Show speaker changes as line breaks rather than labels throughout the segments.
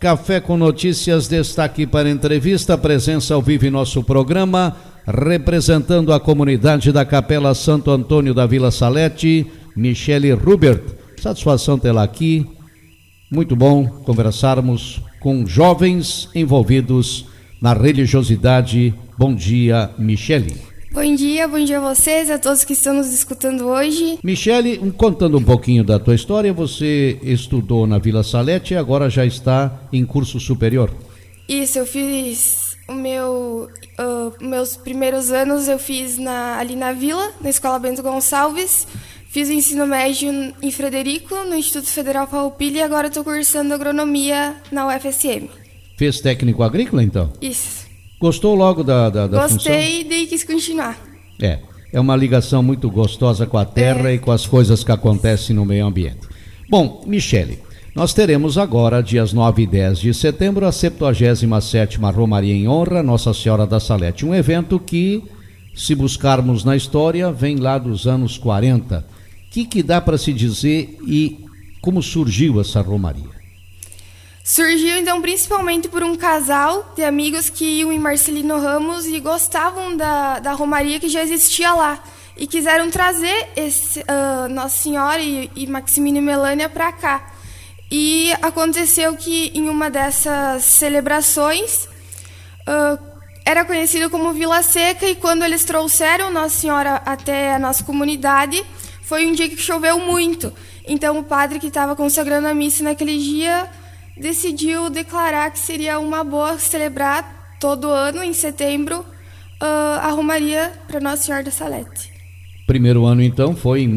Café com Notícias, destaque para entrevista, presença ao vivo em nosso programa, representando a comunidade da Capela Santo Antônio da Vila Salete, Michele Rubert. Satisfação tê-la aqui, muito bom conversarmos com jovens envolvidos na religiosidade. Bom dia, Michele.
Bom dia a vocês, a todos que estão nos escutando hoje.
Michele, contando um pouquinho da tua história, você estudou na Vila Salete e agora já está em curso superior.
Isso, eu fiz meus primeiros anos eu fiz ali na Vila, na Escola Bento Gonçalves. Fiz o ensino médio em Frederico, no Instituto Federal Farroupilha, e agora estou cursando agronomia na UFSM.
Fez técnico agrícola, então?
Isso.
Gostou logo da função?
Gostei e daí quis continuar.
É uma ligação muito gostosa com a terra e com as coisas que acontecem no meio ambiente. Bom, Michele, nós teremos agora, dias 9 e 10 de setembro, a 77ª Romaria em Honra a Nossa Senhora da Salete. Um evento que, se buscarmos na história, vem lá dos anos 40. O que dá para se dizer e como surgiu essa Romaria?
Surgiu, então, principalmente por um casal de amigos que iam em Marcelino Ramos e gostavam da Romaria que já existia lá. E quiseram trazer Nossa Senhora e Maximino e Melânia para cá. E aconteceu que em uma dessas celebrações era conhecido como Vila Seca, e quando eles trouxeram Nossa Senhora até a nossa comunidade, foi um dia que choveu muito. Então o padre que estava consagrando a missa naquele dia decidiu declarar que seria uma boa celebrar todo ano, em setembro, a Romaria para Nossa Senhora da Salete.
Primeiro ano, então, foi em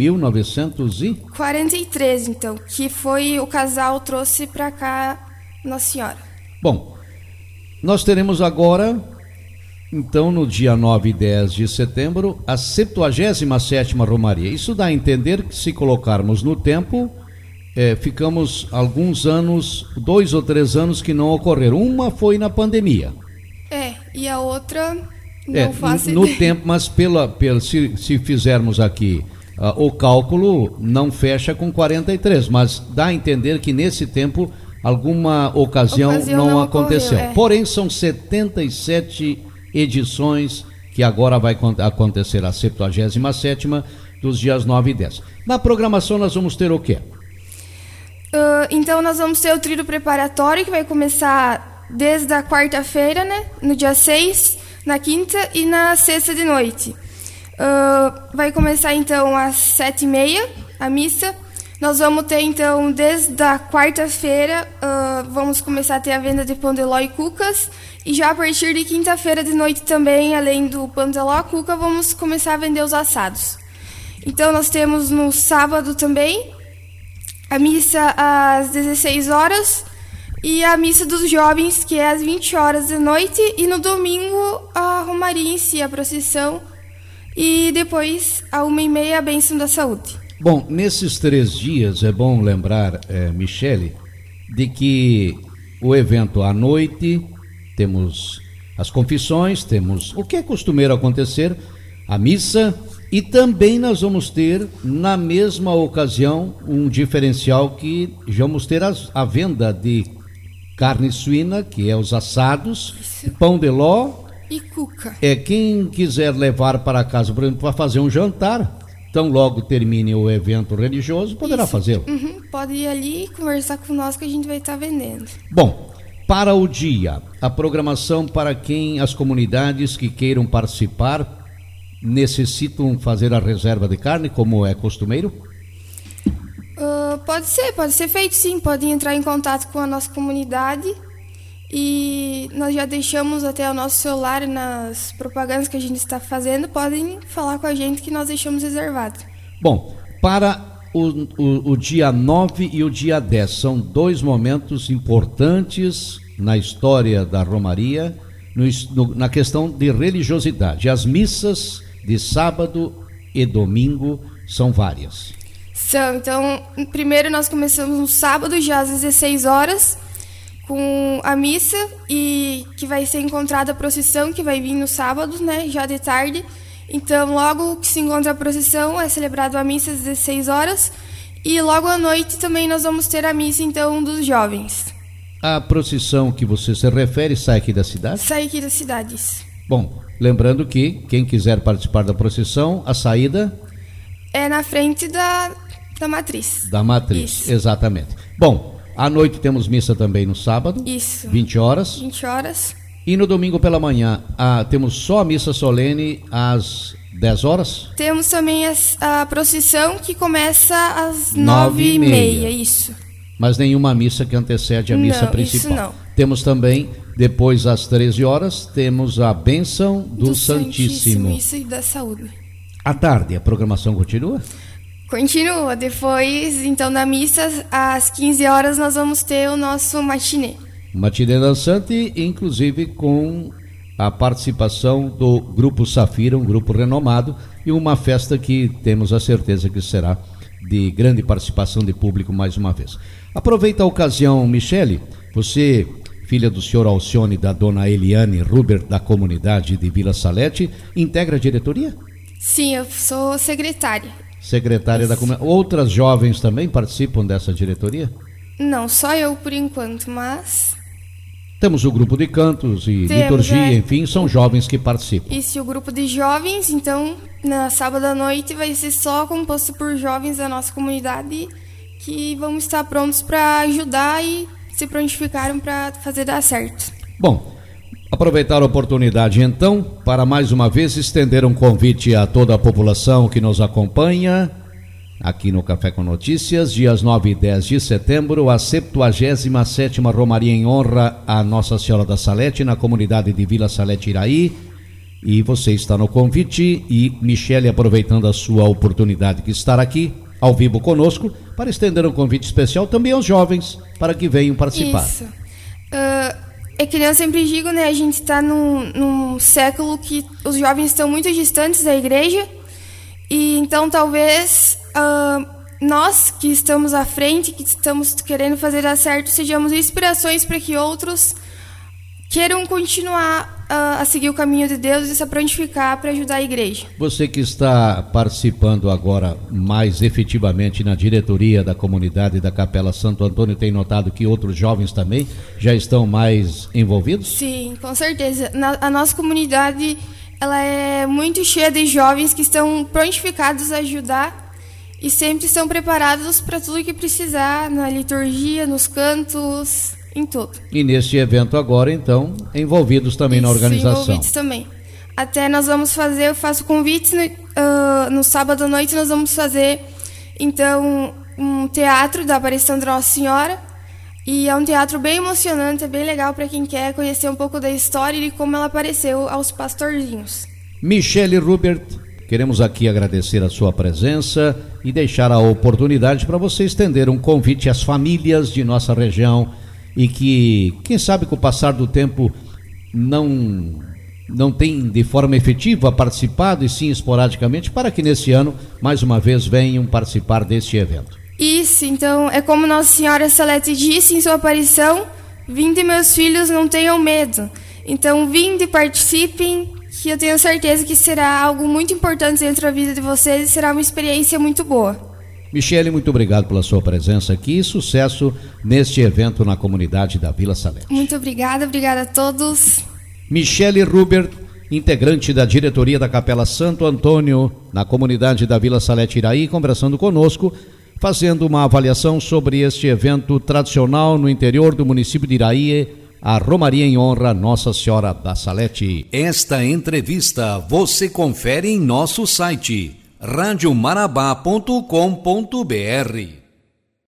1943, então, que foi o casal trouxe para cá Nossa Senhora.
Bom, nós teremos agora, então, no dia 9 e 10 de setembro, a 77ª Romaria. Isso dá a entender que, se colocarmos no tempo, ficamos alguns anos, 2 ou 3 anos que não ocorreram. Uma foi na pandemia.
E a outra não faço
no
ideia.
tempo, mas se fizermos aqui o cálculo, não fecha com 43, mas dá a entender que nesse tempo alguma ocasião não aconteceu.
Ocorreu,
Porém, são 77 edições que agora vai acontecer a 77ª dos dias 9 e 10. Na programação nós vamos ter o quê?
Então nós vamos ter o tríduo preparatório, que vai começar desde a quarta-feira, né? No dia 6, na quinta e na sexta de noite. Vai começar então às 7h30 a missa. Nós vamos ter então, desde a quarta-feira, vamos começar a ter a venda de pão de ló e cucas. E já a partir de quinta-feira de noite também, além do pão de ló e cuca, vamos começar a vender os assados. Então nós temos no sábado também a missa às 16 horas e a missa dos jovens, que é às 20 horas da noite, e no domingo a romaria em si, a procissão, e depois à 1h30 a bênção da saúde.
Bom, nesses 3 dias é bom lembrar, Michele, de que o evento à noite, temos as confissões, temos o que é costumeiro acontecer, a missa. E também nós vamos ter, na mesma ocasião, um diferencial, que vamos ter a venda de carne suína, que é os assados, pão de ló
e cuca.
Quem quiser levar para casa, por exemplo, para fazer um jantar, tão logo termine o evento religioso, poderá fazê-lo.
Pode ir ali e conversar com nós, que a gente vai estar vendendo.
Bom, para o dia, a programação para as comunidades que queiram participar necessitam fazer a reserva de carne, como é costumeiro?
Pode ser feito sim, podem entrar em contato com a nossa comunidade, e nós já deixamos até o nosso celular nas propagandas que a gente está fazendo, podem falar com a gente que nós deixamos reservado. Bom,
para o dia 9 e o dia 10, são 2 momentos importantes na história da Romaria, na questão de religiosidade. As missas de sábado e domingo são várias.
Então, primeiro nós começamos no sábado, já às 16 horas, com a missa, e que vai ser encontrada a procissão, que vai vir no sábado, né, já de tarde. Então, logo que se encontra a procissão, é celebrado a missa às 16 horas, e logo à noite também nós vamos ter a missa, então, dos jovens.
A procissão que você se refere sai aqui da cidade?
Sai aqui da cidade, isso.
Bom, lembrando que quem quiser participar da procissão, a saída...
É na frente da matriz.
Da matriz, isso. Exatamente. Bom, à noite temos missa também no sábado.
Isso.
20 horas.
20 horas.
E no domingo pela manhã, temos só a missa solene às 10 horas?
Temos também a procissão que começa às 9h30, isso.
Mas nenhuma missa que antecede a missa principal.
Isso não.
Temos também, depois às 13 horas, temos a bênção do Santíssimo.
Isso e da saúde.
À tarde, a programação continua?
Continua. Depois, então, da missa, às 15 horas, nós vamos ter o nosso matinê.
Matinê dançante, inclusive com a participação do Grupo Safira, um grupo renomado, e uma festa que temos a certeza que será de grande participação de público mais uma vez. Aproveita a ocasião, Michele, você, filha do senhor Alcione e da dona Eliane Ruber, da comunidade de Vila Salete, integra a diretoria?
Sim, eu sou secretária.
Secretária da comunidade. Outras jovens também participam dessa diretoria?
Não, só eu por enquanto, mas...
Temos o grupo de cantos e liturgia, enfim, são jovens que participam.
Isso, o grupo de jovens, então, na sábado à noite vai ser só composto por jovens da nossa comunidade que vão estar prontos para ajudar e se prontificaram para fazer dar certo.
Bom, aproveitar a oportunidade então para mais uma vez estender um convite a toda a população que nos acompanha aqui no Café com Notícias, dias 9 e 10 de setembro, a 77ª Romaria em honra a Nossa Senhora da Salete, na comunidade de Vila Salete Iraí. E você está no convite, e Michele, aproveitando a sua oportunidade de estar aqui, ao vivo conosco, para estender um convite especial também aos jovens, para que venham participar.
Isso. É que eu sempre digo, né, a gente está num século que os jovens estão muito distantes da igreja, e então talvez nós que estamos à frente, que estamos querendo fazer dar certo, sejamos inspirações para que outros queiram continuar a seguir o caminho de Deus e se prontificar para ajudar a igreja.
Você que está participando agora mais efetivamente na diretoria da comunidade da Capela Santo Antônio, tem notado que outros jovens também já estão mais envolvidos?
Sim, com certeza. A nossa comunidade, ela é muito cheia de jovens que estão prontificados a ajudar e sempre estão preparados para tudo que precisar, na liturgia, nos cantos, em tudo.
E neste evento agora, então, envolvidos também na organização.
Envolvidos também. Até nós vamos fazer, eu faço convites, no sábado à noite nós vamos fazer, então, um teatro da aparição de Nossa Senhora, e é um teatro bem emocionante, é bem legal para quem quer conhecer um pouco da história e de como ela apareceu aos pastorzinhos.
Michele Rubert, queremos aqui agradecer a sua presença e deixar a oportunidade para você estender um convite às famílias de nossa região e que, quem sabe, com o passar do tempo não tem de forma efetiva participado e sim esporadicamente, para que nesse ano, mais uma vez, venham participar deste evento.
Isso, então, é como Nossa Senhora Salete disse em sua aparição: vinde, meus filhos, não tenham medo. Então, vinde, participem, que eu tenho certeza que será algo muito importante dentro da vida de vocês e será uma experiência muito boa.
Michele, muito obrigado pela sua presença aqui e sucesso neste evento na comunidade da Vila Salete.
Muito obrigada a todos.
Michele Rubert, integrante da diretoria da Capela Santo Antônio, na comunidade da Vila Salete Iraí, conversando conosco, fazendo uma avaliação sobre este evento tradicional no interior do município de Iraí, a Romaria em honra a Nossa Senhora da Salete.
Esta entrevista você confere em nosso site radiomarabá.com.br.